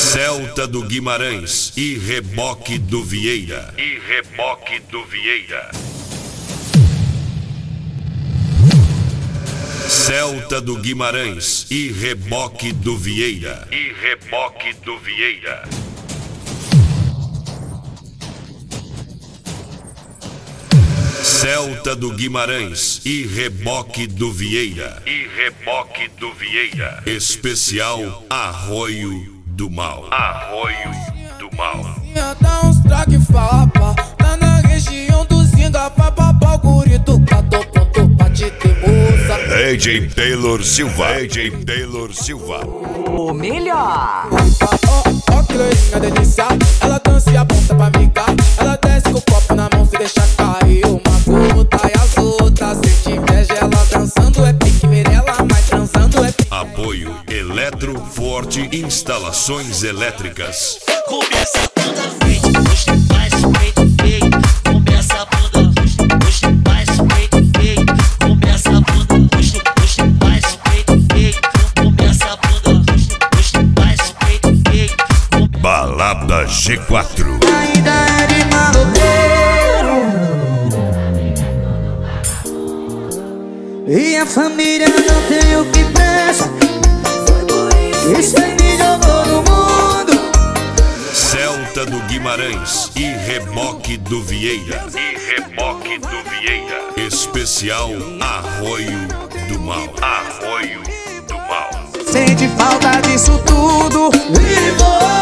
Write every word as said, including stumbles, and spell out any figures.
Celta do Guimarães e Reboque do Vieira. E Reboque do Vieira. Celta do Guimarães e Reboque do Vieira. E Reboque do Vieira. Celta do Guimarães e Reboque do Vieira. E Reboque do Vieira. Especial Arroio do Mal. Arroio do Mal. Dá uns traque fapa, tá na região do Zinga, papapá, gurito, catou ponto pra te ter moça. D J Taylor Silva. D J Taylor Silva. O melhor. Ó, ó, que loirinha delícia, ela dança e aponta pra micar. Ela desce com o copo na mão, se deixa cair uma gota e as outras. Sente inveja, ela dançando é pique, mirela, mas transando é pique. Apoio Eletro Forte Instalações Elétricas. Começa a bunda frente, puxa mais peito feio. Começa a bunda, puxa mais peito feio. Começa a bunda, puxa, puxa mais peito feio. Começa a bunda, puxa mais peito feio. Balada G quatro. Ainda é de maloqueiro e a família não tem o que presta. Isso aí me jogou no mundo. Celta do Guimarães e Reboque do Vieira. E Reboque do Vieira. Especial Arroio do Mal. Arroio do Mal. Sente falta disso tudo e vou